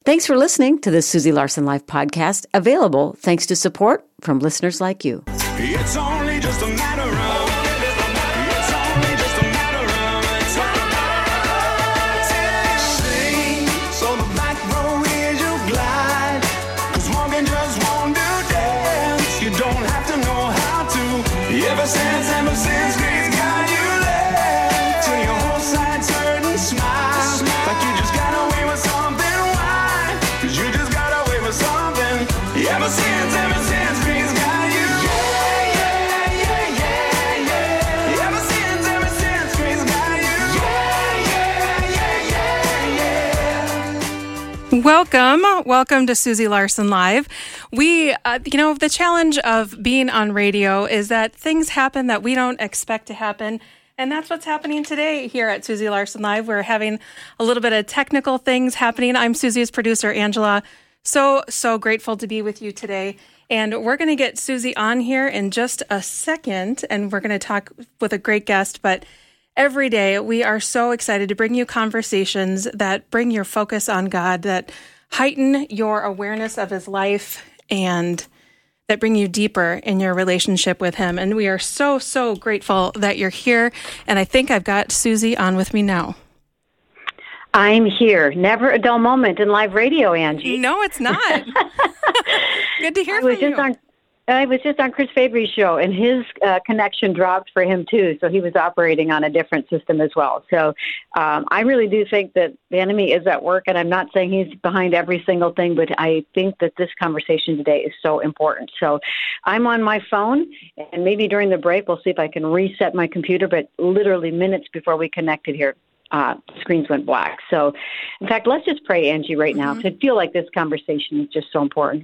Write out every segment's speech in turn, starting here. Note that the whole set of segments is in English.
Thanks for listening to the Susie Larson Live podcast, available thanks to support from listeners like you. It's only just a matter of sing, so the back row is you glide, 'cause walking just won't do dance. You don't have to know how to. Ever since grace got you there, till your whole side turn and smile, like you just got away with something. Why? 'Cause you just got away with something. Ever since grace got you. Welcome to Susie Larson Live. We, the challenge of being on radio is that things happen that we don't expect to happen. And that's what's happening today here at Susie Larson Live. We're having a little bit of technical things happening. I'm Susie's producer, Angela. So grateful to be with you today. And we're going to get Susie on here in just a second, and we're going to talk with a great guest. But every day, we are so excited to bring you conversations that bring your focus on God, that heighten your awareness of His life, and that bring you deeper in your relationship with Him. And we are so grateful that you're here. And I think I've got Susie on with me now. I'm here. Never a dull moment in live radio, Angie. No, it's not. Good to hear from you. I was just on Chris Fabry's show, and his connection dropped for him, too, so he was operating on a different system as well. So I really do think that the enemy is at work, and I'm not saying he's behind every single thing, but I think that this conversation today is so important. So I'm on my phone, and maybe during the break we'll see if I can reset my computer, but literally minutes before we connected here, screens went black. So, in fact, let's just pray, Angie, right now, because I feel like this conversation is just so important.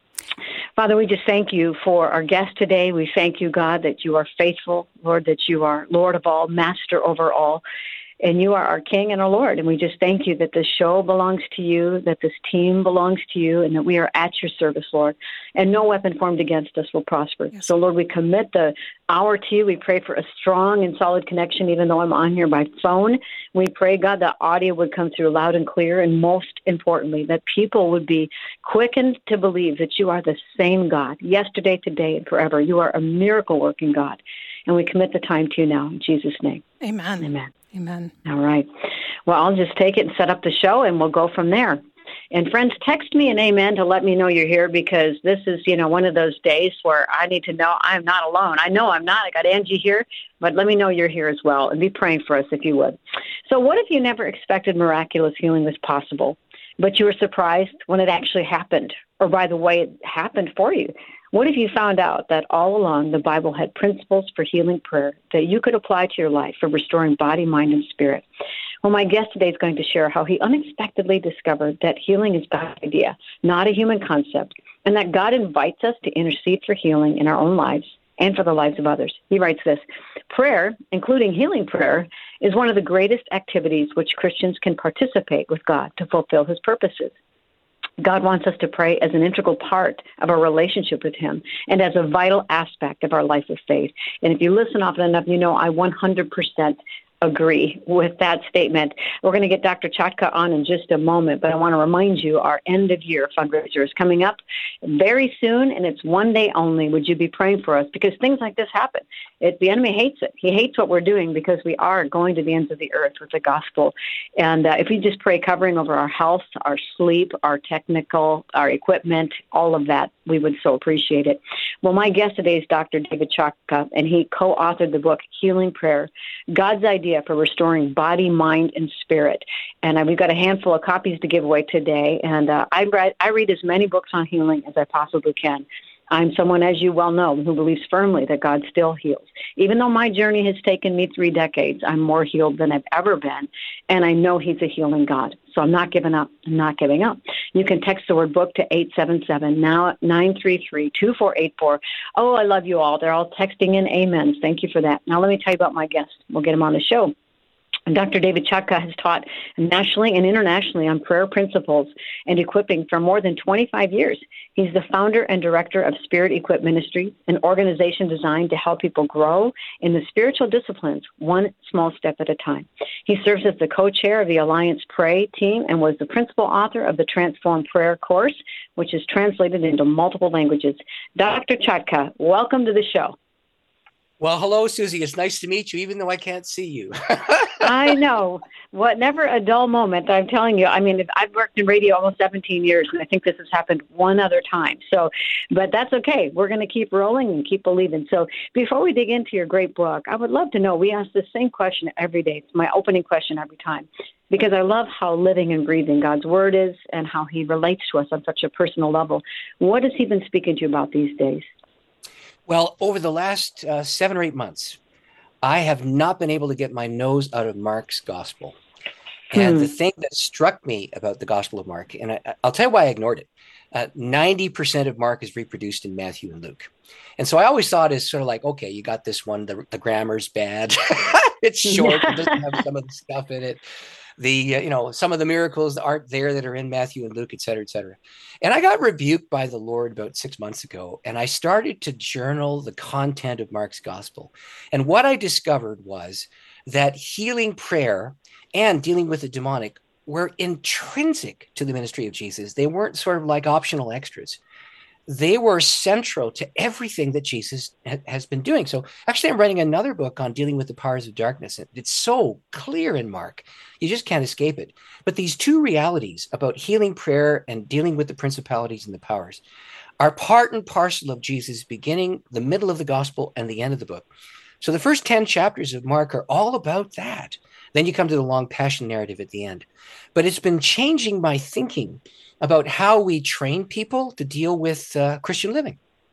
Father, we just thank you for our guest today. We thank you, God, that you are faithful, Lord, that you are Lord of all, Master over all, and you are our King and our Lord. And we just thank you that this show belongs to you, that this team belongs to you, and that we are at your service, Lord. And no weapon formed against us will prosper. Yes. So, Lord, we commit the hour to you. We pray for a strong and solid connection, even though I'm on here by phone. We pray, God, that audio would come through loud and clear, and most importantly, that people would be quickened to believe that you are the same God, yesterday, today, and forever. You are a miracle-working God. And we commit the time to you now, in Jesus' name. Amen. Amen. Amen. All right. Well, I'll just take it and set up the show, and we'll go from there. And friends, text me an amen to let me know you're here, because this is, one of those days where I need to know I'm not alone. I know I'm not. I got Angie here, but let me know you're here as well, and be praying for us if you would. So what if you never expected miraculous healing was possible, but you were surprised when it actually happened, or by the way it happened for you? What if you found out that all along the Bible had principles for healing prayer that you could apply to your life for restoring body, mind, and spirit? Well, my guest today is going to share how he unexpectedly discovered that healing is God's idea, not a human concept, and that God invites us to intercede for healing in our own lives and for the lives of others. He writes this: prayer, including healing prayer, is one of the greatest activities which Christians can participate with God to fulfill His purposes. God wants us to pray as an integral part of our relationship with Him and as a vital aspect of our life of faith. And if you listen often enough, you know I 100% agree with that statement. We're going to get Dr. Chotka on in just a moment, but I want to remind you our end-of-year fundraiser is coming up very soon, and it's one day only. Would you be praying for us? Because things like this happen. The enemy hates it. He hates what we're doing because we are going to the ends of the earth with the gospel. And if we just pray covering over our health, our sleep, our technical, our equipment, all of that, we would so appreciate it. Well, my guest today is Dr. David Chotka, and he co-authored the book Healing Prayer, God's Idea for Restoring Body, Mind, and Spirit. And we've got a handful of copies to give away today. And I read as many books on healing as I possibly can. I'm someone, as you well know, who believes firmly that God still heals. Even though my journey has taken me 3 decades, I'm more healed than I've ever been, and I know He's a healing God. So I'm not giving up. I'm not giving up. You can text the word book to 877-933-2484. Oh, I love you all. They're all texting in amens. Thank you for that. Now let me tell you about my guest. We'll get him on the show. Dr. David Chudka has taught nationally and internationally on prayer principles and equipping for more than 25 years. He's the founder and director of Spirit Equip Ministry, an organization designed to help people grow in the spiritual disciplines one small step at a time. He serves as the co-chair of the Alliance Pray team and was the principal author of the Transform Prayer course, which is translated into multiple languages. Dr. Chudka, welcome to the show. Well, hello, Susie. It's nice to meet you, even though I can't see you. I know. Never a dull moment, I'm telling you. I mean, I've worked in radio almost 17 years, and I think this has happened one other time. So, but that's okay. We're going to keep rolling and keep believing. So before we dig into your great book, I would love to know, we ask the same question every day. It's my opening question every time, because I love how living and breathing God's word is and how he relates to us on such a personal level. What has he been speaking to you about these days? Well, over the last 7 or 8 months, I have not been able to get my nose out of Mark's gospel. And the thing that struck me about the Gospel of Mark, and I'll tell you why I ignored it, 90% of Mark is reproduced in Matthew and Luke. And so I always thought it's sort of like, okay, you got this one, the grammar's bad. It's short. It doesn't have some of the stuff in it. Some of the miracles aren't there that are in Matthew and Luke, et cetera, et cetera. And I got rebuked by the Lord about 6 months ago, and I started to journal the content of Mark's gospel. And what I discovered was that healing prayer and dealing with the demonic were intrinsic to the ministry of Jesus. They weren't sort of like optional extras. They were central to everything that Jesus has been doing. So actually, I'm writing another book on dealing with the powers of darkness. It's so clear in Mark. You just can't escape it. But these two realities about healing prayer and dealing with the principalities and the powers are part and parcel of Jesus' beginning, the middle of the gospel, and the end of the book. So the first 10 chapters of Mark are all about that. Then you come to the long passion narrative at the end. But it's been changing my thinking about how we train people to deal with Christian living.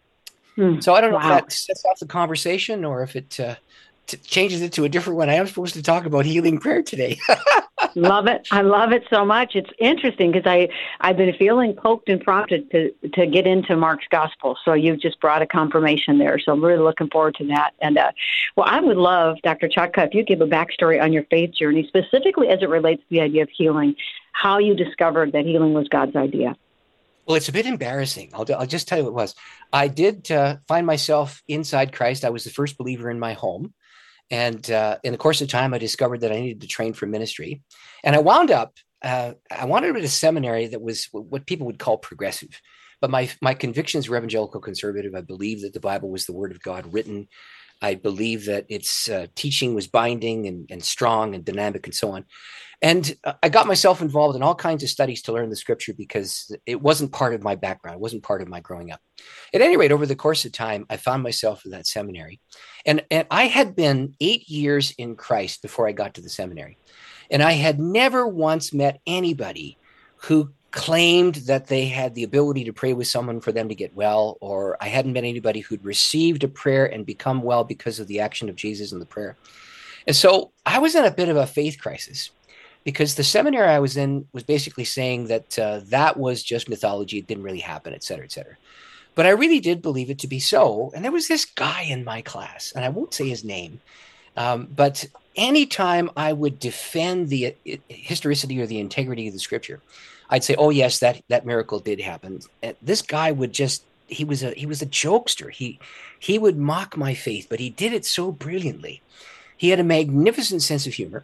So I don't know if that sets off the conversation or if it changes it to a different one. I am supposed to talk about healing prayer today. Love it. I love it so much. It's interesting because I've been feeling poked and prompted to get into Mark's gospel. So you've just brought a confirmation there. So I'm really looking forward to that. And I would love, Dr. Chudka, if you give a backstory on your faith journey, specifically as it relates to the idea of healing, how you discovered that healing was God's idea. Well, it's a bit embarrassing. I'll just tell you what it was. I did find myself inside Christ. I was the first believer in my home. And in the course of time, I discovered that I needed to train for ministry. And I wound up, I wanted at a seminary that was what people would call progressive. But my convictions were evangelical conservative. I believed that the Bible was the word of God written. I believed that its teaching was binding and strong and dynamic and so on. And I got myself involved in all kinds of studies to learn the scripture because it wasn't part of my background. It wasn't part of my growing up. At any rate, over the course of time, I found myself in that seminary. And I had been 8 years in Christ before I got to the seminary. And I had never once met anybody who claimed that they had the ability to pray with someone for them to get well, or I hadn't met anybody who'd received a prayer and become well because of the action of Jesus in the prayer. And so I was in a bit of a faith crisis, because the seminary I was in was basically saying that that was just mythology. It didn't really happen, et cetera, et cetera. But I really did believe it to be so. And there was this guy in my class, and I won't say his name, but anytime I would defend the historicity or the integrity of the scripture, I'd say, oh, yes, that miracle did happen. And this guy would just, he was a jokester. He would mock my faith, but he did it so brilliantly. He had a magnificent sense of humor.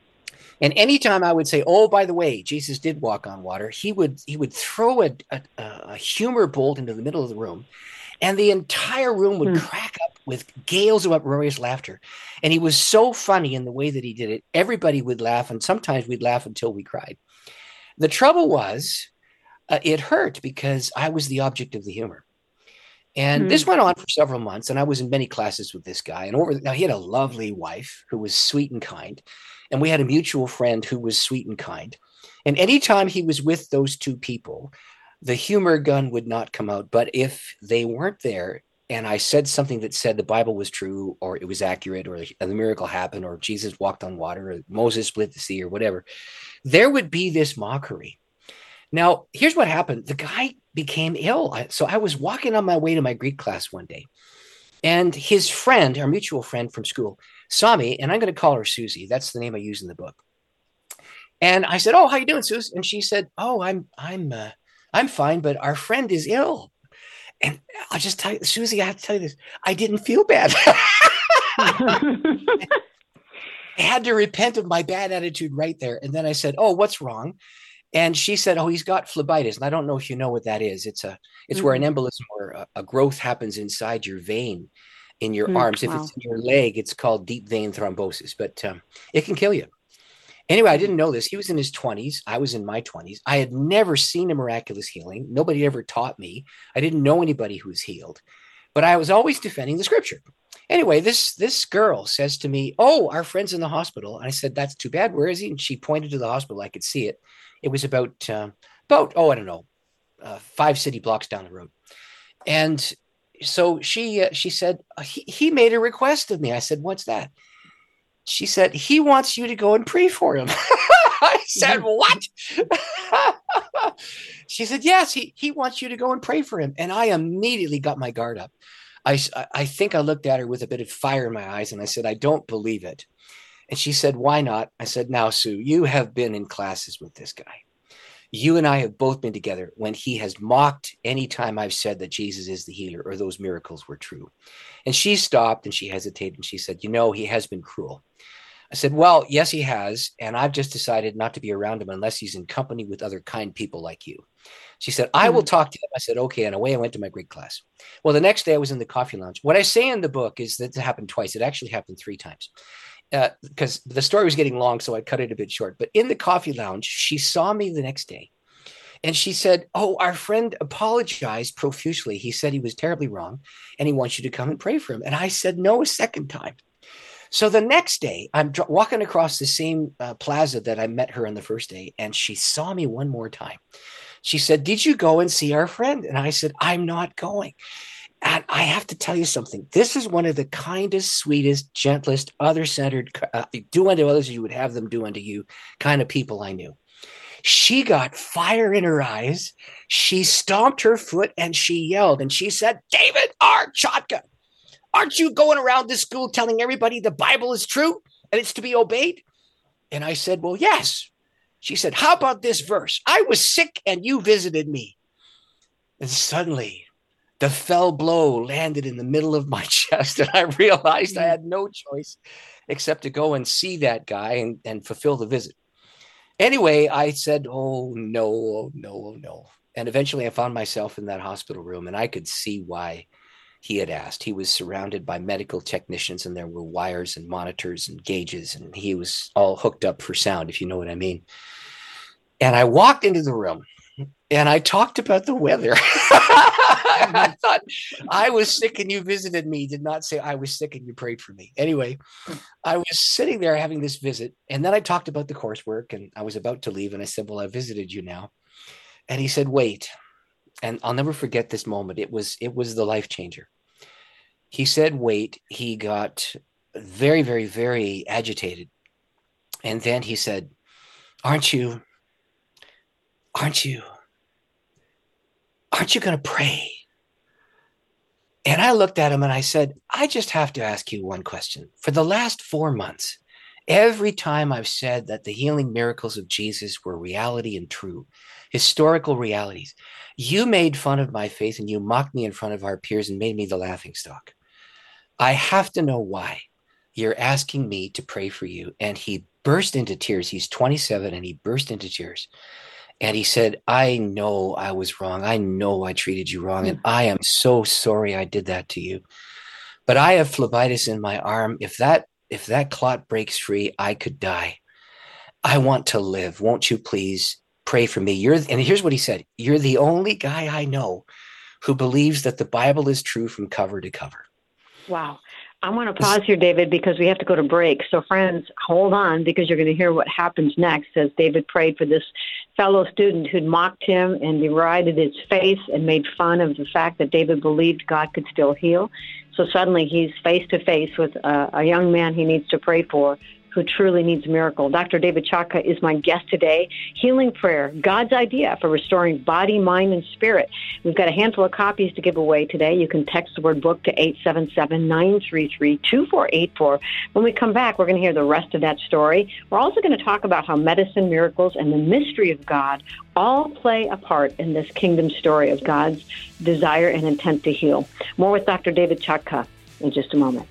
And anytime I would say, oh, by the way, Jesus did walk on water, he would throw a humor bolt into the middle of the room, and the entire room would crack up with gales of uproarious laughter. And he was so funny in the way that he did it. Everybody would laugh, and sometimes we'd laugh until we cried. The trouble was, it hurt because I was the object of the humor. And this went on for several months, and I was in many classes with this guy. And now he had a lovely wife who was sweet and kind. And we had a mutual friend who was sweet and kind. And anytime he was with those two people, the humor gun would not come out. But if they weren't there, and I said something that said the Bible was true, or it was accurate, or the miracle happened, or Jesus walked on water, or Moses split the sea, or whatever, there would be this mockery. Now, here's what happened. The guy became ill. So I was walking on my way to my Greek class one day, And his friend, our mutual friend from school, saw me, and I'm going to call her Susie. That's the name I use in the book. And I said, "Oh, how you doing, Susie?" And she said, "Oh, I'm fine, but our friend is ill." And I'll just tell you, Susie, I have to tell you this. I didn't feel bad. I had to repent of my bad attitude right there. And then I said, "Oh, what's wrong?" And she said, "Oh, he's got phlebitis." And I don't know if you know what that is. It's where an embolism or a growth happens inside your vein in your arms. If it's in your leg, it's called deep vein thrombosis, but it can kill you. Anyway, I didn't know this. He was in his 20s. I was in my 20s. I had never seen a miraculous healing. Nobody ever taught me. I didn't know anybody who was healed, but I was always defending the scripture. Anyway, this girl says to me, "Oh, our friend's in the hospital." And I said, "That's too bad. Where is he?" And she pointed to the hospital. I could see it. It was about I don't know, 5 city blocks down the road. And so she said, he made a request of me. I said, "What's that?" She said, "He wants you to go and pray for him." I said, "What?" She said, "Yes, he wants you to go and pray for him." And I immediately got my guard up. I think I looked at her with a bit of fire in my eyes, and I said, "I don't believe it." And she said, "Why not?" I said, "Now, Sue, you have been in classes with this guy. You and I have both been together when he has mocked any time I've said that Jesus is the healer or those miracles were true." And she stopped and she hesitated and she said, "You know, he has been cruel." I said, "Well, yes, he has. And I've just decided not to be around him unless he's in company with other kind people like you." She said, "I will talk to him." I said, "Okay." And away I went to my Greek class. Well, the next day I was in the coffee lounge. What I say in the book is that it happened twice. It actually happened 3 times. Because the story was getting long, so I cut it a bit short. But in the coffee lounge, she saw me the next day. And she said, "Oh, our friend apologized profusely. He said he was terribly wrong, and he wants you to come and pray for him." And I said no a second time. So the next day, I'm walking across the same plaza that I met her on the first day, and she saw me one more time. She said, "Did you go and see our friend?" And I said, "I'm not going." And I have to tell you something. This is one of the kindest, sweetest, gentlest, other-centered, do unto others as you would have them do unto you kind of people I knew. She got fire in her eyes. She stomped her foot and she yelled and she said, "David R. Chotka, aren't you going around this school telling everybody the Bible is true and it's to be obeyed?" And I said, "Well, yes." She said, "How about this verse? I was sick and you visited me." And suddenly the fell blow landed in the middle of my chest. And I realized I had no choice except to go and see that guy and fulfill the visit. Anyway, I said, "Oh, no, oh, no, oh, no." And eventually I found myself in that hospital room and I could see why he had asked. He was surrounded by medical technicians and there were wires and monitors and gauges and he was all hooked up for sound, if you know what I mean. And I walked into the room and I talked about the weather. I thought, "I was sick and you visited me." Did not say I was sick and you prayed for me. Anyway, I was sitting there having this visit and then I talked about the coursework and I was about to leave and I said, "Well, I visited you now." And he said, "Wait." And I'll never forget this moment. It was the life changer. He said, "Wait." He got very, very, very agitated. And then he said, aren't you going to pray?" And I looked at him and I said, "I just have to ask you one question. For the last 4 months, every time I've said that the healing miracles of Jesus were reality and true, historical realities, you made fun of my faith and you mocked me in front of our peers and made me the laughingstock. I have to know why you're asking me to pray for you." And he burst into tears. He's 27 and he burst into tears. And he said, "I know I was wrong. I know I treated you wrong. And I am so sorry I did that to you. But I have phlebitis in my arm. If that clot breaks free, I could die. I want to live. Won't you please pray for me?" And here's what he said. "You're the only guy I know who believes that the Bible is true from cover to cover." Wow. I want to pause here, David, because we have to go to break. So friends, hold on, because you're going to hear what happens next as David prayed for this fellow student who'd mocked him and derided his faith and made fun of the fact that David believed God could still heal. So suddenly he's face to face with a young man he needs to pray for who truly needs a miracle. Dr. David Chaka is my guest today. Healing Prayer, God's idea for restoring body, mind, and spirit. We've got a handful of copies to give away today. You can text the word book to 877-933-2484. When we come back, we're going to hear the rest of that story. We're also going to talk about how medicine, miracles, and the mystery of God all play a part in this kingdom story of God's desire and intent to heal. More with Dr. David Chaka in just a moment.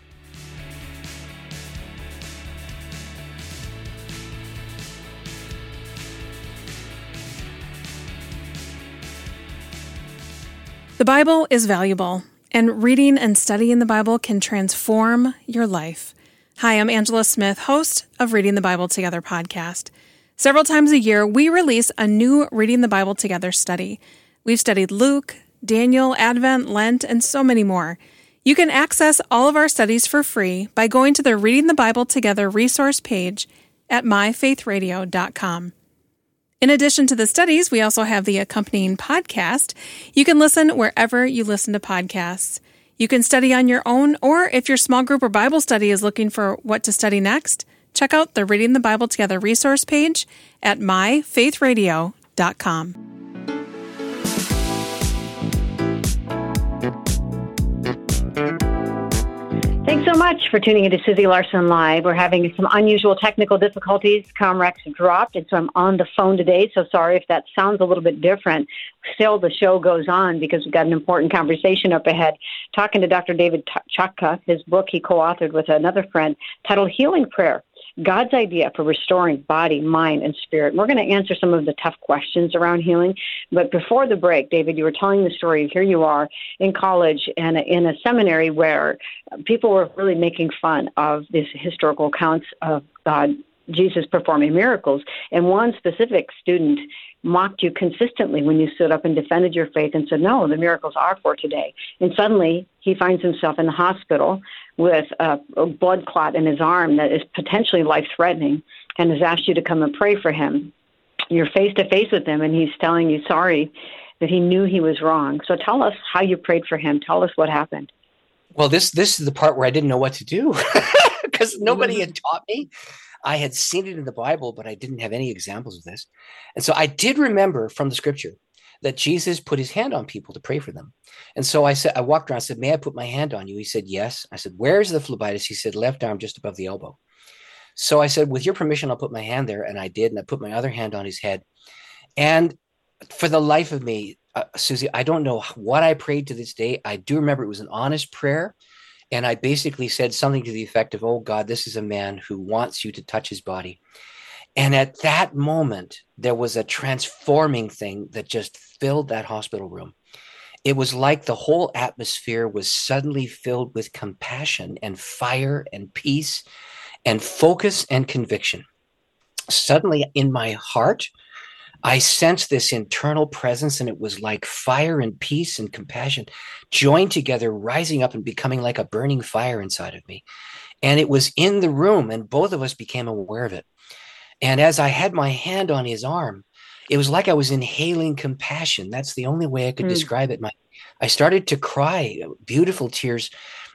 The Bible is valuable, and reading and studying the Bible can transform your life. Hi, I'm Angela Smith, host of Reading the Bible Together podcast. Several times a year, we release a new Reading the Bible Together study. We've studied Luke, Daniel, Advent, Lent, and so many more. You can access all of our studies for free by going to the Reading the Bible Together resource page at myfaithradio.com. In addition to the studies, we also have the accompanying podcast. You can listen wherever you listen to podcasts. You can study on your own, or if your small group or Bible study is looking for what to study next, check out the Reading the Bible Together resource page at myfaithradio.com. Thanks so much for tuning into Susie Larson Live. We're having some unusual technical difficulties. Comrex dropped, and so I'm on the phone today. So sorry if that sounds a little bit different. Still, the show goes on because we've got an important conversation up ahead. Talking to Dr. David Chaka, his book he co-authored with another friend titled Healing Prayer, God's idea for restoring body, mind, and spirit. We're going to answer some of the tough questions around healing. But before the break, David, you were telling the story. Here you are in college and in a seminary where people were really making fun of these historical accounts of Jesus performing miracles. And one specific student mocked you consistently when you stood up and defended your faith and said, no, the miracles are for today. And suddenly he finds himself in the hospital with a blood clot in his arm that is potentially life-threatening and has asked you to come and pray for him. You're face-to-face with him, and he's telling you sorry that he knew he was wrong. So tell us how you prayed for him. Tell us what happened. Well, this is the part where I didn't know what to do because nobody had taught me. I had seen it in the Bible, but I didn't have any examples of this. And so I did remember from the scripture that Jesus put his hand on people to pray for them. And so I walked around, I said, may I put my hand on you? He said, yes. I said, where's the phlebitis? He said, left arm just above the elbow. So I said, with your permission, I'll put my hand there. And I did. And I put my other hand on his head. And for the life of me, Susie, I don't know what I prayed to this day. I do remember it was an honest prayer. And I basically said something to the effect of, oh, God, this is a man who wants you to touch his body. And at that moment, there was a transforming thing that just filled that hospital room. It was like the whole atmosphere was suddenly filled with compassion and fire and peace and focus and conviction. Suddenly in my heart, I sensed this internal presence, and it was like fire and peace and compassion joined together, rising up and becoming like a burning fire inside of me. And it was in the room, and both of us became aware of it. And as I had my hand on his arm, it was like I was inhaling compassion. That's the only way I could describe it. I started to cry, beautiful tears,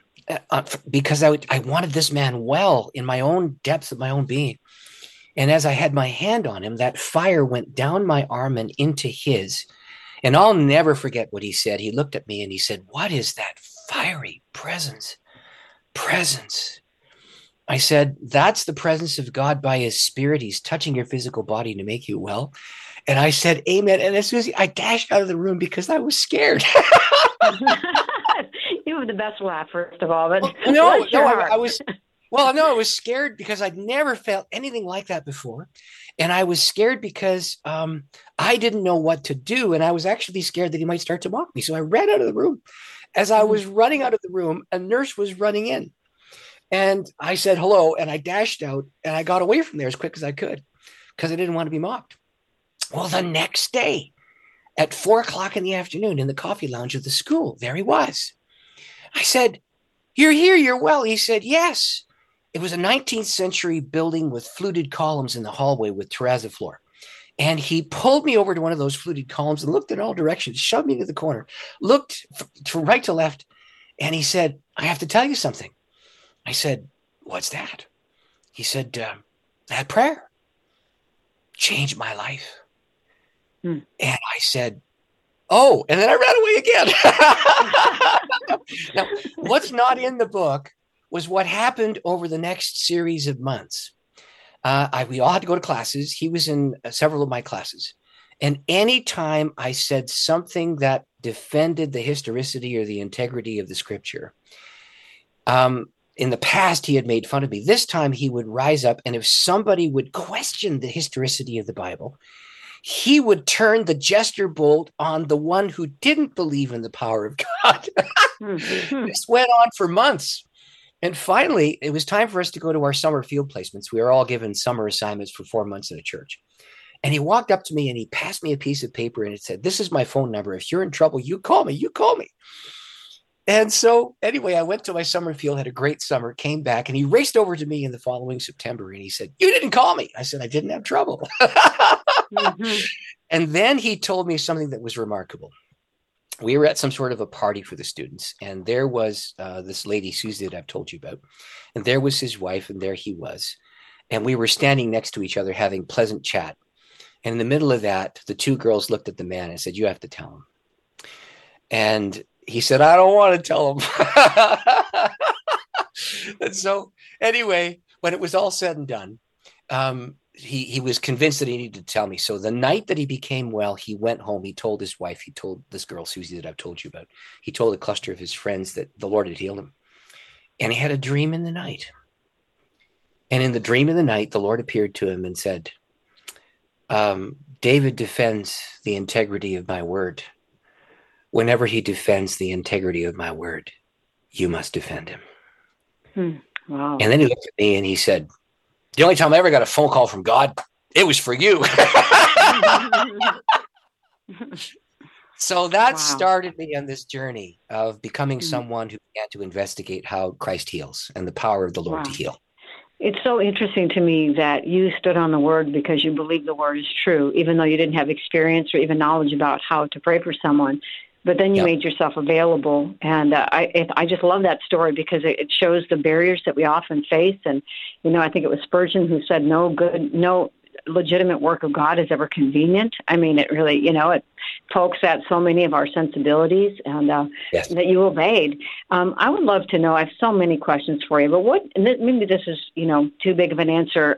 because I wanted this man well in my own depths of my own being. And as I had my hand on him, that fire went down my arm and into his. And I'll never forget what he said. He looked at me and he said, what is that fiery presence? Presence. I said, that's the presence of God by his spirit. He's touching your physical body to make you well. And I said, amen. And as soon as I dashed out of the room because I was scared. You have the best laugh, first of all. But I was scared because I'd never felt anything like that before. And I was scared because I didn't know what to do. And I was actually scared that he might start to mock me. So I ran out of the room. As I was running out of the room, a nurse was running in. And I said, hello. And I dashed out and I got away from there as quick as I could because I didn't want to be mocked. Well, the next day at 4:00 in the afternoon in the coffee lounge of the school, there he was. I said, you're here, you're well. He said, yes. It was a 19th century building with fluted columns in the hallway with terrazzo floor. And he pulled me over to one of those fluted columns and looked in all directions, shoved me to the corner, looked to right to left. And he said, I have to tell you something. I said, what's that? He said, that prayer changed my life. And I said, oh, and then I ran away again. Now, what's not in the book was what happened over the next series of months. We all had to go to classes. He was in several of my classes. And anytime I said something that defended the historicity or the integrity of the scripture, in the past, he had made fun of me. This time he would rise up, and if somebody would question the historicity of the Bible, he would turn the jester bolt on the one who didn't believe in the power of God. This went on for months. And finally, it was time for us to go to our summer field placements. We were all given summer assignments for 4 months at a church. And he walked up to me and he passed me a piece of paper and it said, this is my phone number. If you're in trouble, you call me. And so anyway, I went to my summer field, had a great summer, came back, and he raced over to me in the following September and he said, you didn't call me. I said, I didn't have trouble. And then he told me something that was remarkable. We were at some sort of a party for the students, and there was this lady, Susie, that I've told you about, and there was his wife, and there he was. And we were standing next to each other having pleasant chat. And in the middle of that, the two girls looked at the man and said, you have to tell him. And he said, I don't want to tell him. And so anyway, when it was all said and done, he was convinced that he needed to tell me. So the night that he became well, he went home. He told his wife, he told this girl, Susie, that I've told you about. He told a cluster of his friends that the Lord had healed him. And he had a dream in the night. And in the dream of the night, the Lord appeared to him and said, David defends the integrity of my word. Whenever he defends the integrity of my word, you must defend him. Wow. And then he looked at me and he said, the only time I ever got a phone call from God, it was for you. So that started me on this journey of becoming someone who began to investigate how Christ heals and the power of the Lord to heal. It's so interesting to me that you stood on the word because you believe the word is true, even though you didn't have experience or even knowledge about how to pray for someone. But then you made yourself available. And I just love that story because it shows the barriers that we often face. And, I think it was Spurgeon who said, no legitimate work of God is ever convenient. I mean, it really, it pokes at so many of our sensibilities and that you obeyed. I would love to know, I have so many questions for you, but maybe this is, too big of an answer.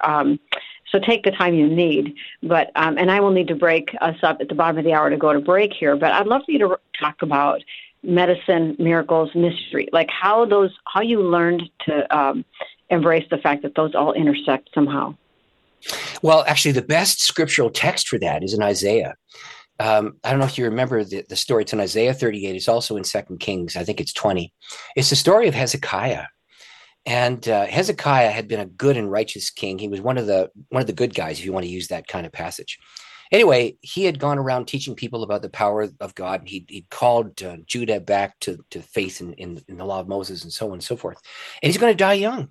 So take the time you need, but and I will need to break us up at the bottom of the hour to go to break here. But I'd love for you to talk about medicine, miracles, mystery, like how you learned to embrace the fact that those all intersect somehow. Well, actually, the best scriptural text for that is in Isaiah. I don't know if you remember the story. It's in Isaiah 38. It's also in 2 Kings. I think it's 20. It's the story of Hezekiah. And Hezekiah had been a good and righteous king. He was one of the good guys, if you want to use that kind of passage. Anyway, he had gone around teaching people about the power of God. And he'd called Judah back to faith in the law of Moses and so on and so forth. And he's going to die young.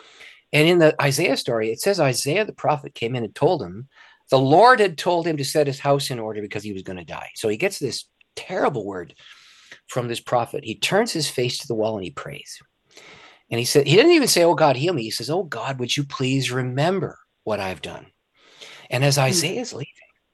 And in the Isaiah story, it says Isaiah the prophet came in and told him the Lord had told him to set his house in order because he was going to die. So he gets this terrible word from this prophet. He turns his face to the wall and he prays. And he said, he didn't even say, oh, God, heal me. He says, oh, God, would you please remember what I've done? And as Isaiah is leaving,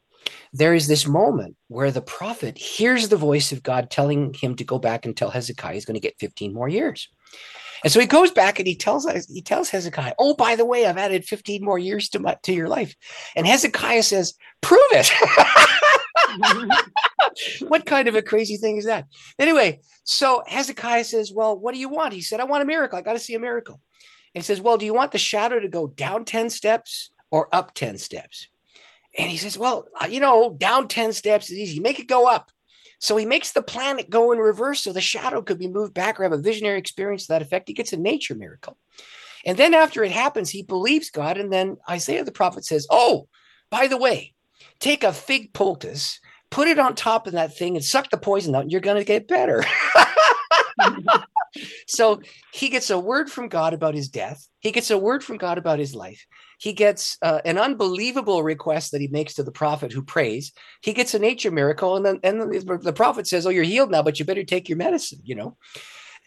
there is this moment where the prophet hears the voice of God telling him to go back and tell Hezekiah he's going to get 15 more years. And so he goes back and he tells Hezekiah, oh, by the way, I've added 15 more years to your life. And Hezekiah says, prove it. What kind of a crazy thing is that? Anyway, so Hezekiah says, well, what do you want? He said, I want a miracle. I got to see a miracle. And he says, well, do you want the shadow to go down 10 steps or up 10 steps? And he says, well, down 10 steps is easy. Make it go up. So he makes the planet go in reverse so the shadow could be moved back or have a visionary experience to that effect. He gets a nature miracle. And then after it happens, he believes God. And then Isaiah the prophet says, oh, by the way, take a fig poultice, put it on top of that thing and suck the poison out and you're going to get better. So he gets a word from God about his death. He gets a word from God about his life. He gets an unbelievable request that he makes to the prophet who prays. He gets a nature miracle. And then the prophet says, oh, you're healed now, but you better take your medicine,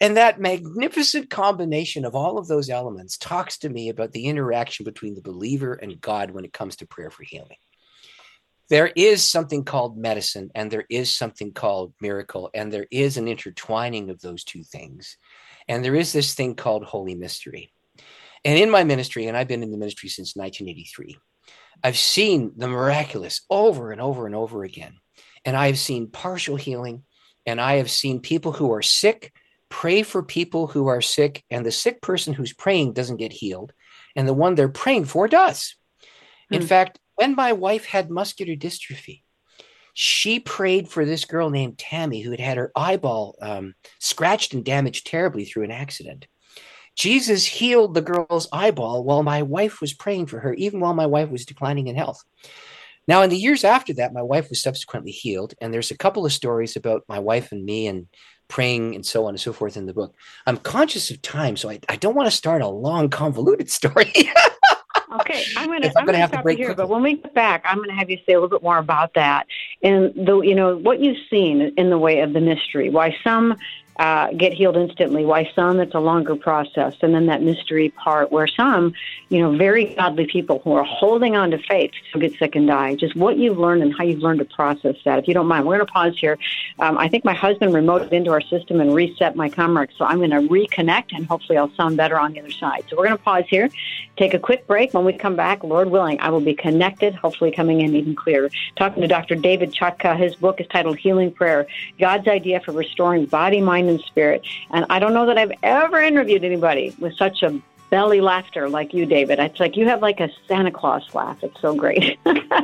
And that magnificent combination of all of those elements talks to me about the interaction between the believer and God when it comes to prayer for healing. There is something called medicine, and there is something called miracle, and there is an intertwining of those two things. And there is this thing called holy mystery. And in my ministry, and I've been in the ministry since 1983, I've seen the miraculous over and over and over again. And I have seen partial healing, and I have seen people who are sick pray for people who are sick, and the sick person who's praying doesn't get healed, and the one they're praying for does. In fact, when my wife had muscular dystrophy, she prayed for this girl named Tammy who had had her eyeball scratched and damaged terribly through an accident. Jesus healed the girl's eyeball while my wife was praying for her, even while my wife was declining in health. Now, in the years after that, my wife was subsequently healed, and there's a couple of stories about my wife and me and praying and so on and so forth in the book. I'm conscious of time, so I don't want to start a long, convoluted story. Okay, I'm going to have to break here, quickly. but when we get back, I'm going to have you say a little bit more about that and what you've seen in the way of the mystery. Why some get healed instantly, why some it's a longer process, and then that mystery part where some, very godly people who are holding on to faith still get sick and die. Just what you've learned and how you've learned to process that. If you don't mind, we're going to pause here. I think my husband remoted into our system and reset my Comrex, so I'm going to reconnect, and hopefully I'll sound better on the other side. So we're going to pause here, take a quick break. When we come back, Lord willing, I will be connected, hopefully coming in even clearer. Talking to Dr. David Chutka. His book is titled Healing Prayer, God's Idea for Restoring Body, Mind, and Spirit. And I don't know that I've ever interviewed anybody with such a belly laughter like you, David. It's like you have like a Santa Claus laugh. It's so great.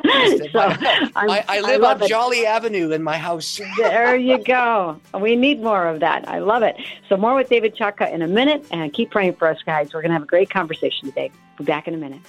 I live on Jolly Avenue in my house. There you go. We need more of that. I love it. So more with David Chutka in a minute, and keep praying for us, guys. We're going to have a great conversation today. We'll be back in a minute.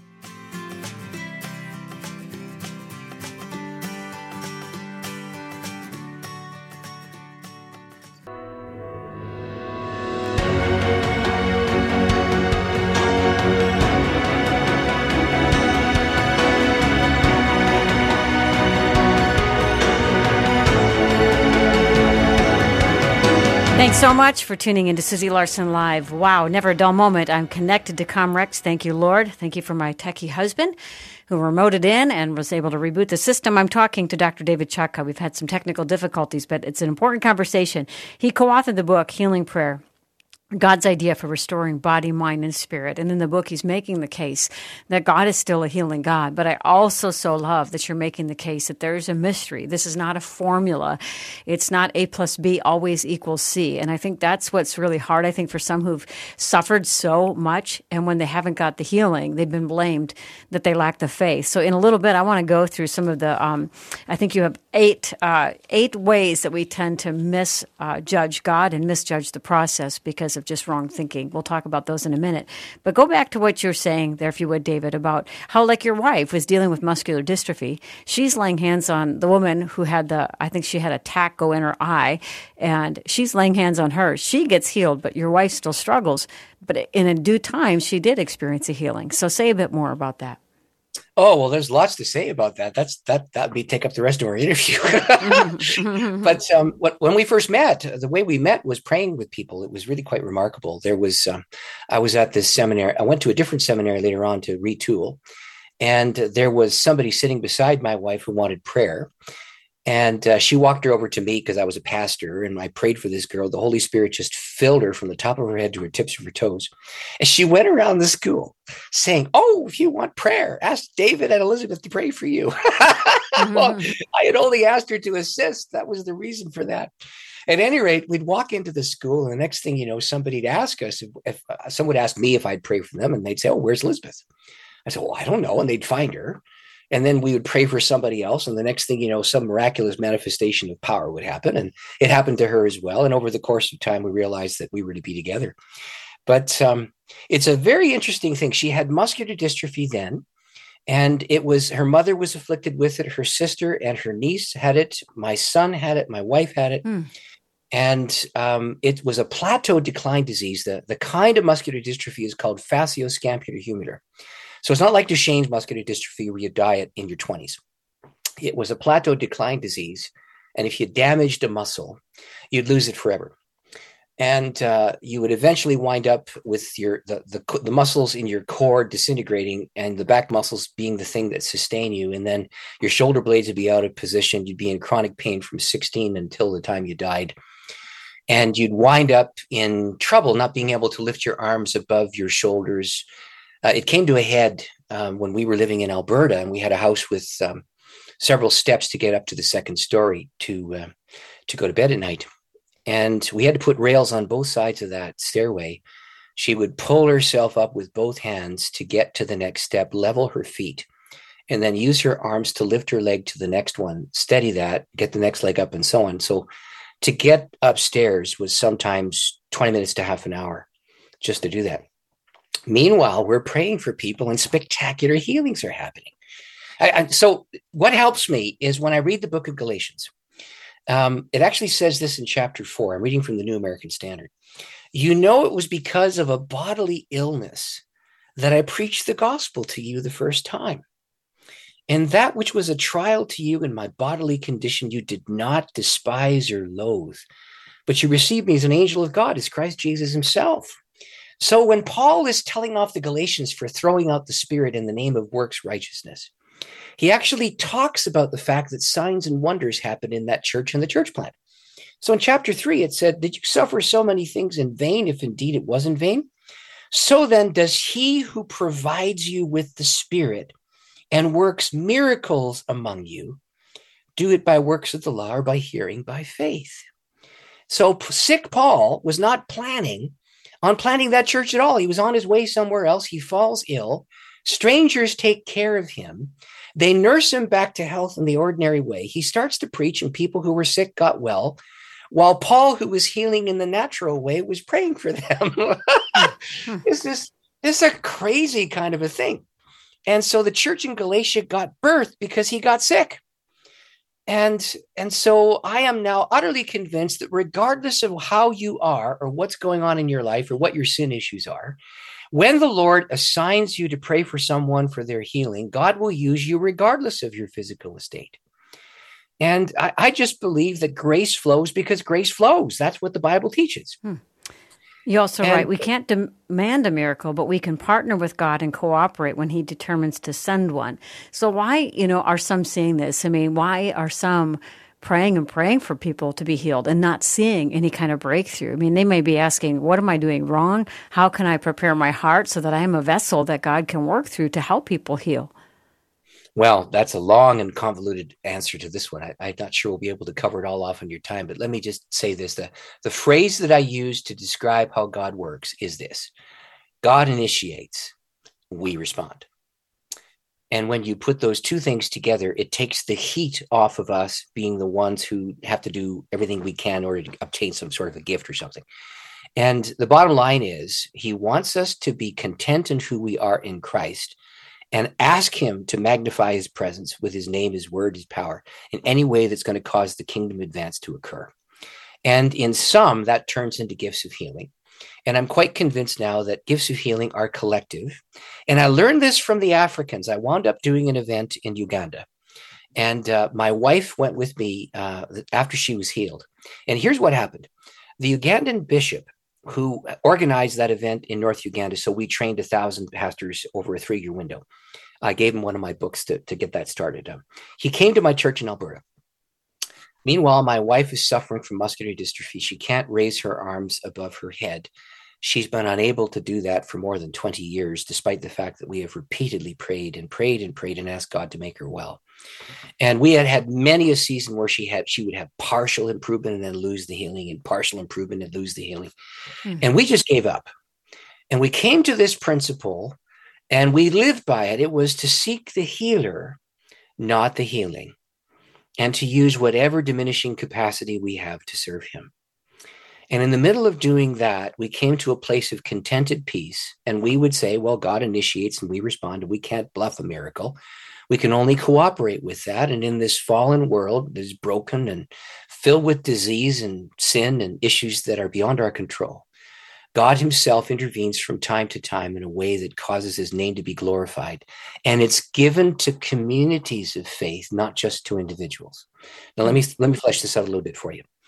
Thanks so much for tuning into Susie Larson Live. Wow, never a dull moment. I'm connected to Comrex. Thank you, Lord. Thank you for my techie husband who remoted in and was able to reboot the system. I'm talking to Dr. David Chutka. We've had some technical difficulties, but it's an important conversation. He co-authored the book, Healing Prayer, God's Idea for Restoring Body, Mind, and Spirit. And in the book, he's making the case that God is still a healing God. But I also so love that you're making the case that there's a mystery. This is not a formula. It's not A plus B always equals C. And I think that's what's really hard, I think, for some who've suffered so much. And when they haven't got the healing, they've been blamed that they lack the faith. So in a little bit, I want to go through some of the, I think you have eight ways that we tend to misjudge God and misjudge the process because of just wrong thinking. We'll talk about those in a minute. But go back to what you're saying there, if you would, David, about how, like, your wife was dealing with muscular dystrophy. She's laying hands on the woman who had I think she had a tack go in her eye, and she's laying hands on her. She gets healed, but your wife still struggles. But in a due time, she did experience a healing. So say a bit more about that. Oh, well, there's lots to say about that. That'd be take up the rest of our interview. But when we first met, the way we met was praying with people. It was really quite remarkable. There was, I was at this seminary. I went to a different seminary later on to retool, and there was somebody sitting beside my wife who wanted prayer. And she walked her over to me because I was a pastor, and I prayed for this girl. The Holy Spirit just filled her from the top of her head to her tips of her toes. And she went around the school saying, "Oh, if you want prayer, ask David and Elizabeth to pray for you." Well, I had only asked her to assist. That was the reason for that. At any rate, we'd walk into the school, and the next thing you know, somebody'd ask us if someone would ask me if I'd pray for them, and they'd say, "Oh, where's Elizabeth?" I said, "Well, I don't know," and they'd find her. And then we would pray for somebody else. And the next thing you know, some miraculous manifestation of power would happen. And it happened to her as well. And over the course of time, we realized that we were to be together. But it's a very interesting thing. She had muscular dystrophy then. And her mother was afflicted with it. Her sister and her niece had it. My son had it. My wife had it. And it was a plateau decline disease. The kind of muscular dystrophy is called facioscapulohumeral. So it's not like Duchenne's muscular dystrophy where you die in your 20s. It was a plateau decline disease. And if you damaged a muscle, you'd lose it forever. And you would eventually wind up with the muscles in your core disintegrating and the back muscles being the thing that sustain you. And then your shoulder blades would be out of position. You'd be in chronic pain from 16 until the time you died. And you'd wind up in trouble not being able to lift your arms above your shoulders. It came to a head when we were living in Alberta, and we had a house with several steps to get up to the second story to go to bed at night. And we had to put rails on both sides of that stairway. She would pull herself up with both hands to get to the next step, level her feet, and then use her arms to lift her leg to the next one, steady that, get the next leg up, and so on. So to get upstairs was sometimes 20 minutes to half an hour just to do that. Meanwhile, we're praying for people and spectacular healings are happening. So what helps me is when I read the book of Galatians, it actually says this in chapter 4. I'm reading from the New American Standard. You know, it was because of a bodily illness that I preached the gospel to you the first time. And that which was a trial to you in my bodily condition, you did not despise or loathe, but you received me as an angel of God, as Christ Jesus himself. So when Paul is telling off the Galatians for throwing out the Spirit in the name of works righteousness, he actually talks about the fact that signs and wonders happen in that church and the church plant. So in chapter 3, it said, did you suffer so many things in vain, if indeed it was in vain? So then does he who provides you with the Spirit and works miracles among you do it by works of the law or by hearing by faith? So sick Paul was not planning on planting that church at all. He was on his way somewhere else. He falls ill. Strangers take care of him. They nurse him back to health in the ordinary way. He starts to preach, and people who were sick got well, while Paul, who was healing in the natural way, was praying for them. This is a crazy kind of a thing. And so the church in Galatia got birthed because he got sick. And so I am now utterly convinced that regardless of how you are or what's going on in your life or what your sin issues are, when the Lord assigns you to pray for someone for their healing, God will use you regardless of your physical estate. And I just believe that grace flows because grace flows. That's what the Bible teaches. You're also right. We can't demand a miracle, but we can partner with God and cooperate when he determines to send one. So why, are some seeing this? I mean, why are some praying for people to be healed and not seeing any kind of breakthrough? I mean, they may be asking, what am I doing wrong? How can I prepare my heart so that I am a vessel that God can work through to help people heal? Well, that's a long and convoluted answer to this one. I'm not sure we'll be able to cover it all off in your time, but let me just say this. The phrase that I use to describe how God works is this: God initiates, we respond. And when you put those two things together, it takes the heat off of us being the ones who have to do everything we can in order to obtain some sort of a gift or something. And the bottom line is, he wants us to be content in who we are in Christ and ask him to magnify his presence with his name, his word, his power in any way that's going to cause the kingdom advance to occur. And in some, that turns into gifts of healing. And I'm quite convinced now that gifts of healing are collective. And I learned this from the Africans. I wound up doing an event in Uganda. And my wife went with me after she was healed. And here's what happened. The Ugandan bishop who organized that event in North Uganda, so we trained 1,000 pastors over a 3-year window. I gave him one of my books to get that started. He came to my church in Alberta. Meanwhile, my wife is suffering from muscular dystrophy. She can't raise her arms above her head. She's been unable to do that for more than 20 years, despite the fact that we have repeatedly prayed and asked God to make her well. And we had many a season where she would have partial improvement and then lose the healing, and partial improvement and lose the healing. Mm-hmm. And we just gave up. And we came to this principle and we lived by it. It was to seek the healer, not the healing, and to use whatever diminishing capacity we have to serve him. And in the middle of doing that, we came to a place of contented peace. And we would say, well, God initiates and we respond, and we can't bluff a miracle. We can only cooperate with that. And in this fallen world that is broken and filled with disease and sin and issues that are beyond our control, God himself intervenes from time to time in a way that causes his name to be glorified. And it's given to communities of faith, not just to individuals. Now, let me flesh this out a little bit for you.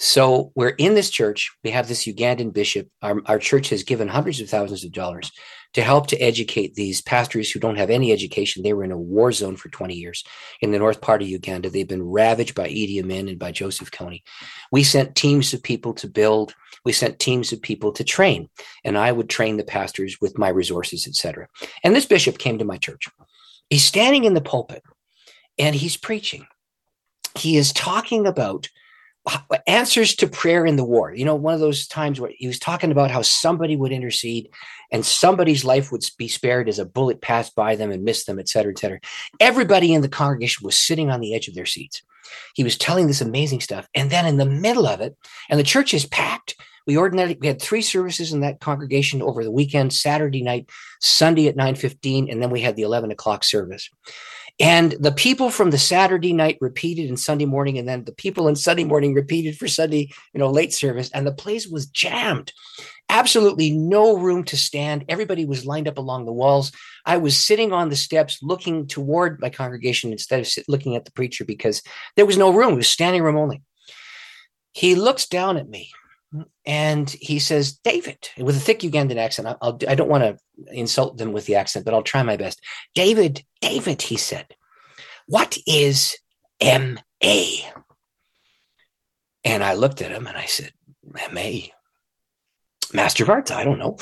So we're in this church. We have this Ugandan bishop. Our church has given hundreds of thousands of dollars to help to educate these pastors who don't have any education. They were in a war zone for 20 years in the north part of Uganda. They've been ravaged by Idi Amin and by Joseph Kony. We sent teams of people to build. We sent teams of people to train, and I would train the pastors with my resources, etc. And this bishop came to my church. He's standing in the pulpit and he's preaching. He is talking about answers to prayer in the war. You know, one of those times where he was talking about how somebody would intercede and somebody's life would be spared as a bullet passed by them and missed them, et cetera, et cetera. Everybody in the congregation was sitting on the edge of their seats. He was telling this amazing stuff. And then in the middle of it, and the church is packed. We had 3 services in that congregation over the weekend, Saturday night, Sunday at 9:15, and then we had the 11 o'clock service. And the people from the Saturday night repeated in Sunday morning, and then the people in Sunday morning repeated for Sunday, late service. And the place was jammed. Absolutely no room to stand. Everybody was lined up along the walls. I was sitting on the steps looking toward my congregation instead of looking at the preacher because there was no room. It was standing room only. He looks down at me and he says, David, with a thick Ugandan accent. I don't want to insult them with the accent, but I'll try my best. David, he said, what is M.A.? And I looked at him and I said, M.A.? Master of Arts, I don't know.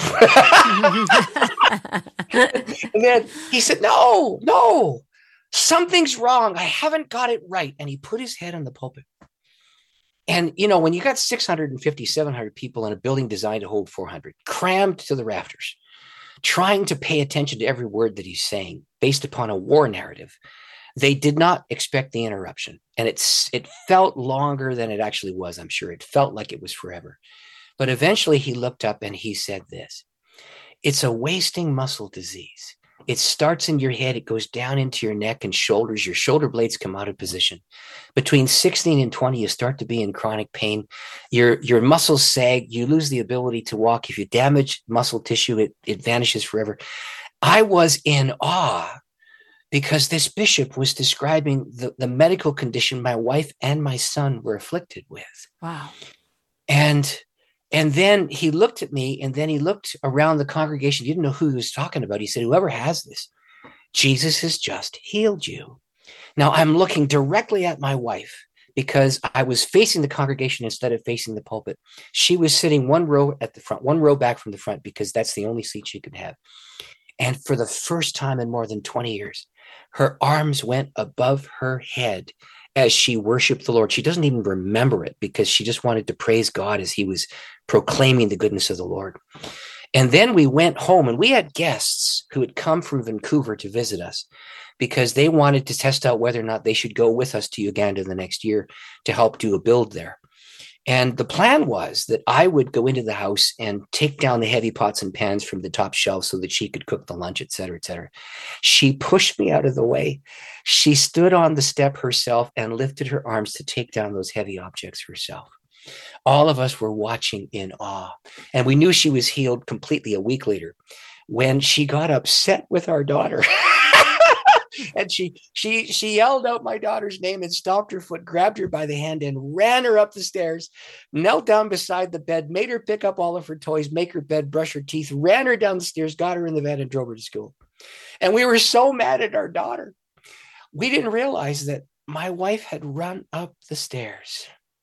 And then he said, no, something's wrong. I haven't got it right. And he put his head on the pulpit. And, when you got 650, 700 people in a building designed to hold 400, crammed to the rafters, trying to pay attention to every word that he's saying based upon a war narrative, they did not expect the interruption. And it felt longer than it actually was, I'm sure. It felt like it was forever. But eventually he looked up and he said this, it's a wasting muscle disease. It starts in your head. It goes down into your neck and shoulders. Your shoulder blades come out of position. Between 16 and 20, you start to be in chronic pain. Your muscles sag. You lose the ability to walk. If you damage muscle tissue, it vanishes forever. I was in awe because this bishop was describing the medical condition my wife and my son were afflicted with. Wow. And then he looked at me and then he looked around the congregation. He didn't know who he was talking about. He said, whoever has this, Jesus has just healed you. Now I'm looking directly at my wife because I was facing the congregation instead of facing the pulpit. She was sitting one row at the front, one row back from the front because that's the only seat she could have. And for the first time in more than 20 years, her arms went above her head as she worshiped the Lord. She doesn't even remember it because she just wanted to praise God as he was proclaiming the goodness of the Lord. And then we went home and we had guests who had come from Vancouver to visit us because they wanted to test out whether or not they should go with us to Uganda the next year to help do a build there. And the plan was that I would go into the house and take down the heavy pots and pans from the top shelf so that she could cook the lunch, et cetera, et cetera. She pushed me out of the way. She stood on the step herself and lifted her arms to take down those heavy objects herself. All of us were watching in awe. And we knew she was healed completely a week later when she got upset with our daughter. And she yelled out my daughter's name and stomped her foot, grabbed her by the hand and ran her up the stairs, knelt down beside the bed, made her pick up all of her toys, make her bed, brush her teeth, ran her down the stairs, got her in the van and drove her to school. And we were so mad at our daughter. We didn't realize that my wife had run up the stairs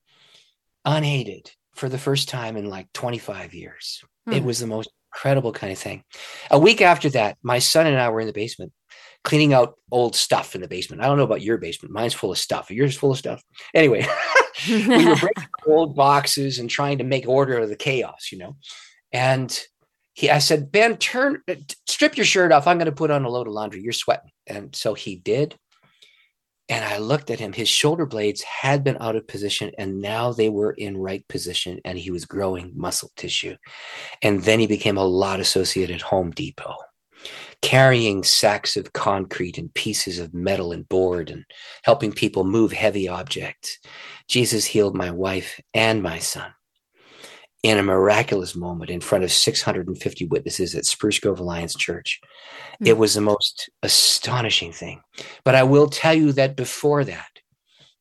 unaided for the first time in like 25 years. It was the most incredible kind of thing. A week after that, my son and I were in the basement cleaning out old stuff in the basement. I don't know about your basement. Mine's full of stuff. Yours full of stuff. Anyway, we were breaking old boxes and trying to make order of the chaos, And I said, Ben, strip your shirt off. I'm going to put on a load of laundry. You're sweating. And so he did. And I looked at him. His shoulder blades had been out of position and now they were in right position and he was growing muscle tissue. And then he became a lot associated at Home Depot, carrying sacks of concrete and pieces of metal and board and helping people move heavy objects. Jesus healed my wife and my son in a miraculous moment in front of 650 witnesses at Spruce Grove Alliance Church. It was the most astonishing thing. But I will tell you that before that,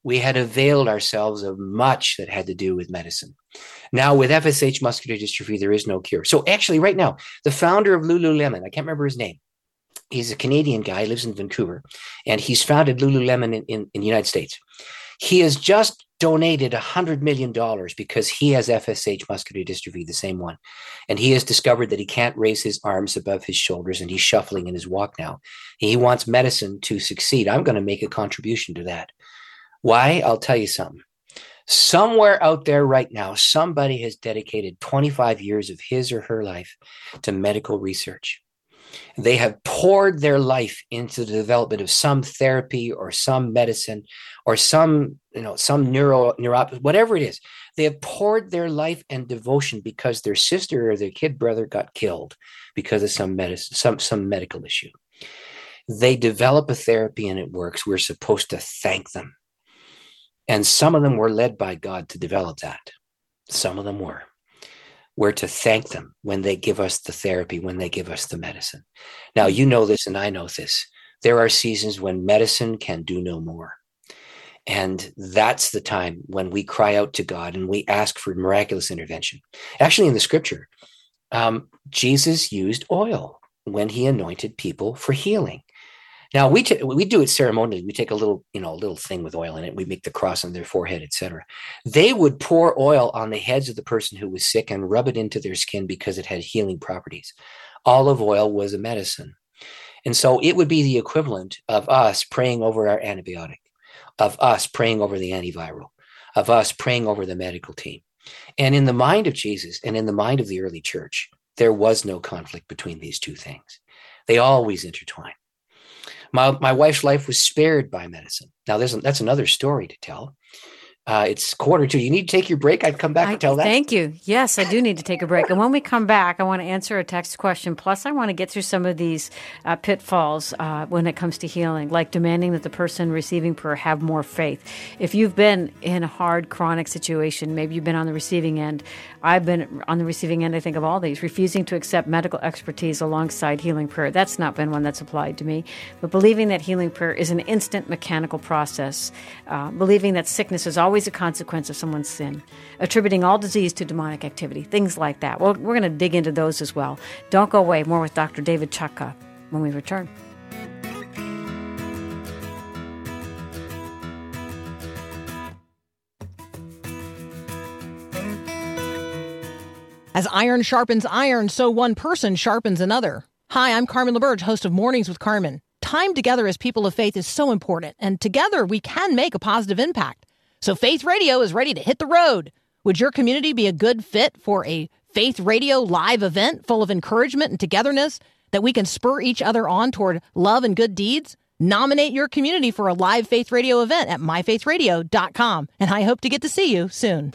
we had availed ourselves of much that had to do with medicine. Now, with FSH muscular dystrophy, there is no cure. So actually, right now, the founder of Lululemon, I can't remember his name. He's a Canadian guy, lives in Vancouver, and he's founded Lululemon in the United States. He has just donated $100 million because he has FSH muscular dystrophy, the same one. And he has discovered that he can't raise his arms above his shoulders, and he's shuffling in his walk now. He wants medicine to succeed. I'm going to make a contribution to that. Why? I'll tell you something. Somewhere out there right now, somebody has dedicated 25 years of his or her life to medical research. They have poured their life into the development of some therapy or some medicine or some neuropathy, whatever it is. They have poured their life and devotion because their sister or their kid brother got killed because of some medicine, some medical issue. They develop a therapy and it works. We're supposed to thank them. And some of them were led by God to develop that. Some of them were. We're to thank them when they give us the therapy, when they give us the medicine. Now, you know this and I know this. There are seasons when medicine can do no more. And that's the time when we cry out to God and we ask for miraculous intervention. Actually, in the scripture, Jesus used oil when he anointed people for healing. Now, we do it ceremonially. We take a little thing with oil in it. We make the cross on their forehead, etc. They would pour oil on the heads of the person who was sick and rub it into their skin because it had healing properties. Olive oil was a medicine. And so it would be the equivalent of us praying over our antibiotic, of us praying over the antiviral, of us praying over the medical team. And in the mind of Jesus and in the mind of the early church, there was no conflict between these two things. They always intertwine. My wife's life was spared by medicine. Now, that's another story to tell. It's 1:45. You need to take your break. I'd come back and tell that. Thank you. Yes, I do need to take a break. And when we come back, I want to answer a text question. Plus, I want to get through some of these pitfalls when it comes to healing, like demanding that the person receiving prayer have more faith. If you've been in a hard, chronic situation, maybe you've been on the receiving end. I've been on the receiving end, I think, of all these, refusing to accept medical expertise alongside healing prayer. That's not been one that's applied to me. But believing that healing prayer is an instant mechanical process, believing that sickness is always a consequence of someone's sin, attributing all disease to demonic activity, things like that. Well, we're going to dig into those as well. Don't go away. More with Dr. David Chukka when we return. As iron sharpens iron, so one person sharpens another. Hi, I'm Carmen LaBerge, host of Mornings with Carmen. Time together as people of faith is so important, and together we can make a positive impact. So Faith Radio is ready to hit the road. Would your community be a good fit for a Faith Radio live event full of encouragement and togetherness that we can spur each other on toward love and good deeds? Nominate your community for a live Faith Radio event at myfaithradio.com, and I hope to get to see you soon.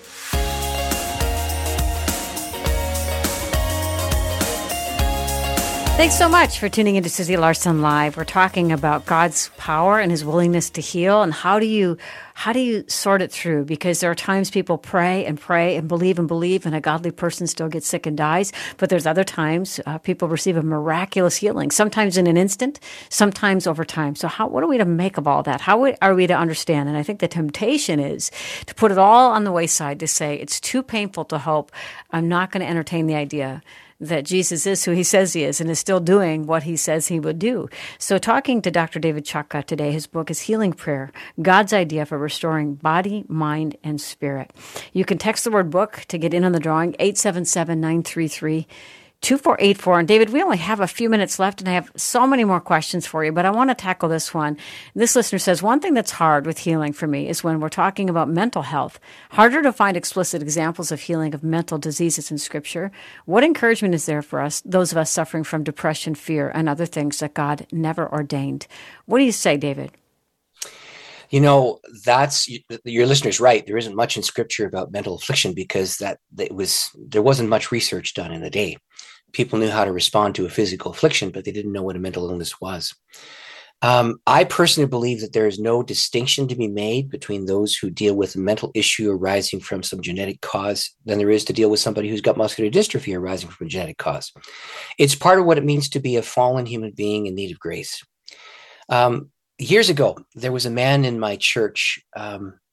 Thanks so much for tuning into Susie Larson Live. We're talking about God's power and his willingness to heal, and how do you sort it through? Because there are times people pray and believe, and a godly person still gets sick and dies. But there's other times people receive a miraculous healing, sometimes in an instant, sometimes over time. So what are we to make of all that? How are we to understand? And I think the temptation is to put it all on the wayside, to say it's too painful to hope. I'm not going to entertain the idea that Jesus is who he says he is and is still doing what he says he would do. So talking to Dr. David Chukka today, his book is Healing Prayer, God's Idea for Restoring Body, Mind, and Spirit. You can text the word book to get in on the drawing, 877-933-2484. And David, we only have a few minutes left, and I have so many more questions for you, but I want to tackle this one. This listener says, one thing that's hard with healing for me is when we're talking about mental health. Harder to find explicit examples of healing of mental diseases in Scripture. What encouragement is there for us, those of us suffering from depression, fear, and other things that God never ordained? What do you say, David? You know, your listener's right. There isn't much in Scripture about mental affliction because there wasn't much research done in the day. People knew how to respond to a physical affliction, but they didn't know what a mental illness was. I personally believe that there is no distinction to be made between those who deal with a mental issue arising from some genetic cause than there is to deal with somebody who's got muscular dystrophy arising from a genetic cause. It's part of what it means to be a fallen human being in need of grace. Years ago, there was a man in my church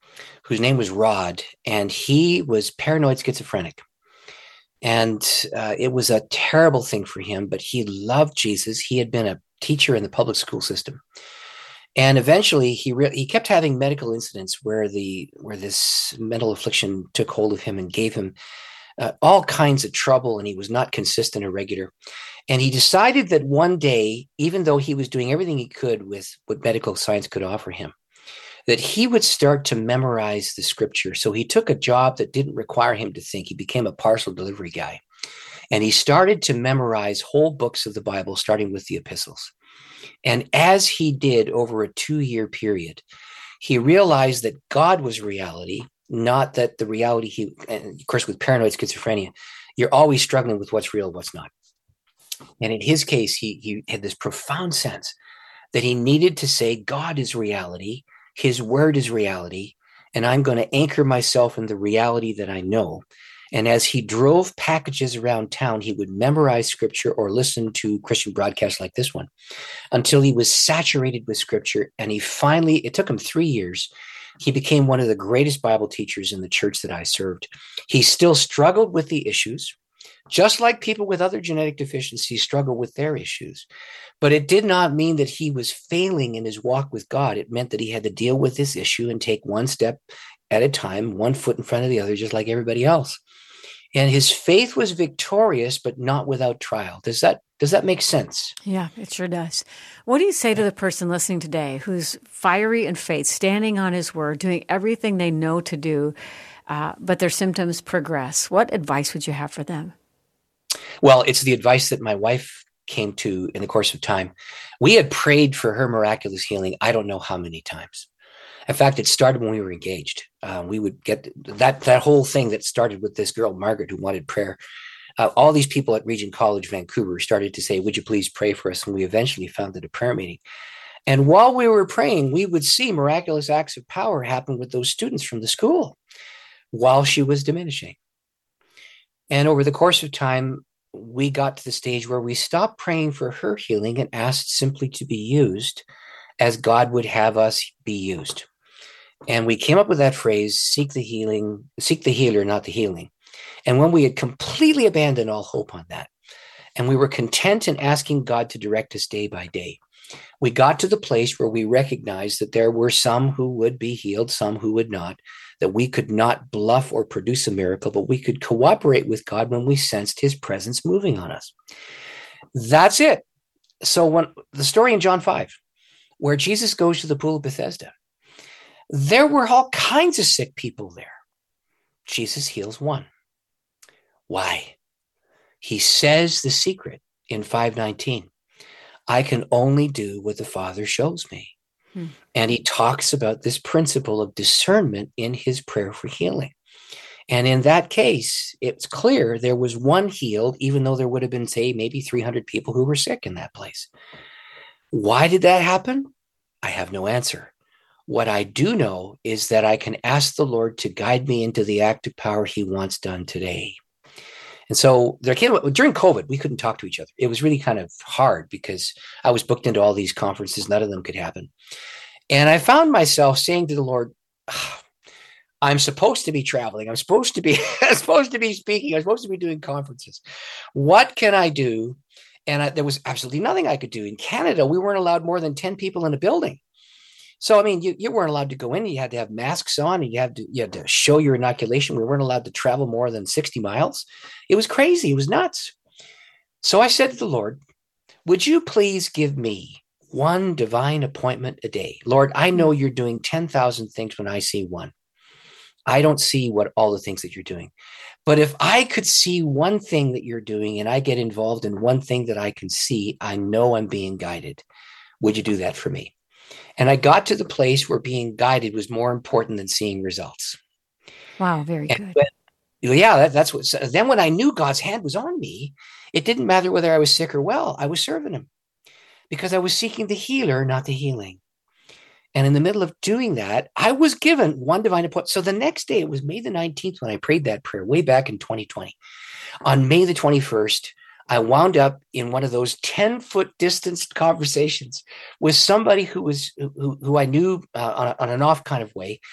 whose name was Rod, and he was paranoid schizophrenic. And it was a terrible thing for him, but he loved Jesus. He had been a teacher in the public school system. And eventually he kept having medical incidents where this mental affliction took hold of him and gave him all kinds of trouble, and he was not consistent or regular. And he decided that one day, even though he was doing everything he could with what medical science could offer him, that he would start to memorize the scripture. So he took a job that didn't require him to think. He became a parcel delivery guy. And he started to memorize whole books of the Bible, starting with the epistles. And as he did over a 2-year period, he realized that God was reality, not that the reality and of course, with paranoid schizophrenia, you're always struggling with what's real, what's not. And in his case, he had this profound sense that he needed to say, God is reality, his word is reality, and I'm going to anchor myself in the reality that I know. And as he drove packages around town, he would memorize scripture or listen to Christian broadcasts like this one until he was saturated with scripture. And he finally, it took him 3 years. He became one of the greatest Bible teachers in the church that I served. He still struggled with the issues, just like people with other genetic deficiencies struggle with their issues. But it did not mean that he was failing in his walk with God. It meant that he had to deal with this issue and take one step at a time, one foot in front of the other, just like everybody else. And his faith was victorious, but not without trial. Does that make sense? Yeah, it sure does. What do you say to the person listening today who's fiery in faith, standing on his word, doing everything they know to do, but their symptoms progress? What advice would you have for them? Well, it's the advice that my wife came to in the course of time. We had prayed for her miraculous healing, I don't know how many times. In fact, it started when we were engaged. We would get that whole thing that started with this girl, Margaret, who wanted prayer. All these people at Regent College, Vancouver, started to say, would you please pray for us? And we eventually founded a prayer meeting. And while we were praying, we would see miraculous acts of power happen with those students from the school while she was diminishing. And over the course of time, we got to the stage where we stopped praying for her healing and asked simply to be used as God would have us be used. And we came up with that phrase, seek the healer, not the healing. And when we had completely abandoned all hope on that, and we were content in asking God to direct us day by day, we got to the place where we recognized that there were some who would be healed, some who would not, that we could not bluff or produce a miracle, but we could cooperate with God when we sensed his presence moving on us. That's it. So when the story in John 5, where Jesus goes to the pool of Bethesda, there were all kinds of sick people there. Jesus heals one. Why? He says the secret in 5:19. I can only do what the Father shows me. And he talks about this principle of discernment in his prayer for healing. And in that case, it's clear there was one healed, even though there would have been, say, maybe 300 people who were sick in that place. Why did that happen? I have no answer. What I do know is that I can ask the Lord to guide me into the active power he wants done today. And so during COVID, we couldn't talk to each other. It was really kind of hard because I was booked into all these conferences. None of them could happen. And I found myself saying to the Lord, I'm supposed to be traveling. I'm supposed to be speaking. I'm supposed to be doing conferences. What can I do? And there was absolutely nothing I could do. In Canada, we weren't allowed more than 10 people in a building. So, I mean, you weren't allowed to go in. You had to have masks on, and you had to show your inoculation. We weren't allowed to travel more than 60 miles. It was crazy. It was nuts. So I said to the Lord, would you please give me one divine appointment a day? Lord, I know you're doing 10,000 things when I see one. I don't see all the things that you're doing. But if I could see one thing that you're doing and I get involved in one thing that I can see, I know I'm being guided. Would you do that for me? And I got to the place where being guided was more important than seeing results. Wow, very good. That's what. So then when I knew God's hand was on me, it didn't matter whether I was sick or well. I was serving him because I was seeking the healer, not the healing. And in the middle of doing that, I was given one divine appointment. So the next day, it was May the 19th when I prayed that prayer way back in 2020. On May the 21st, I wound up in one of those 10-foot distance conversations with somebody who I knew on an off kind of way,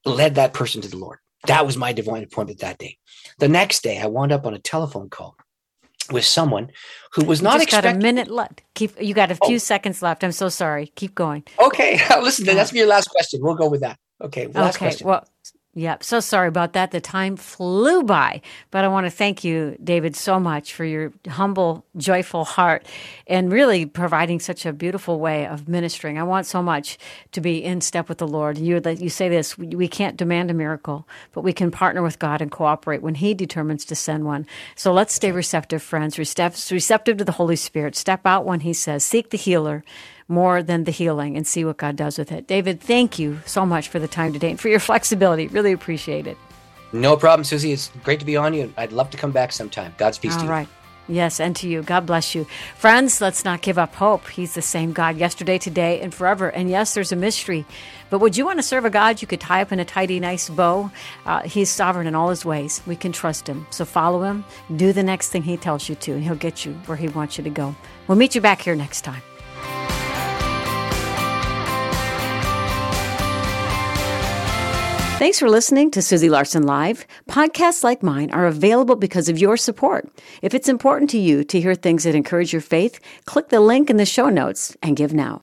led that person to the Lord. That was my divine appointment that day. The next day, I wound up on a telephone call with someone who was not expecting. Got a minute left. You got a few seconds left. I'm so sorry. Keep going. Okay. Listen, that's your last question. We'll go with that. Okay. Last question. Well, yeah, so sorry about that. The time flew by, but I want to thank you, David, so much for your humble, joyful heart and really providing such a beautiful way of ministering. I want so much to be in step with the Lord. You say this, we can't demand a miracle, but we can partner with God and cooperate when He determines to send one. So let's stay receptive, friends, receptive to the Holy Spirit. Step out when He says, seek the healer more than the healing, and see what God does with it. David, thank you so much for the time today and for your flexibility. Really appreciate it. No problem, Susie. It's great to be on you. I'd love to come back sometime. God's peace to you. All right. Yes, and to you. God bless you. Friends, let's not give up hope. He's the same God yesterday, today, and forever. And yes, there's a mystery. But would you want to serve a God you could tie up in a tidy, nice bow? He's sovereign in all His ways. We can trust Him. So follow Him. Do the next thing He tells you to, and He'll get you where He wants you to go. We'll meet you back here next time. Thanks for listening to Susie Larson Live. Podcasts like mine are available because of your support. If it's important to you to hear things that encourage your faith, click the link in the show notes and give now.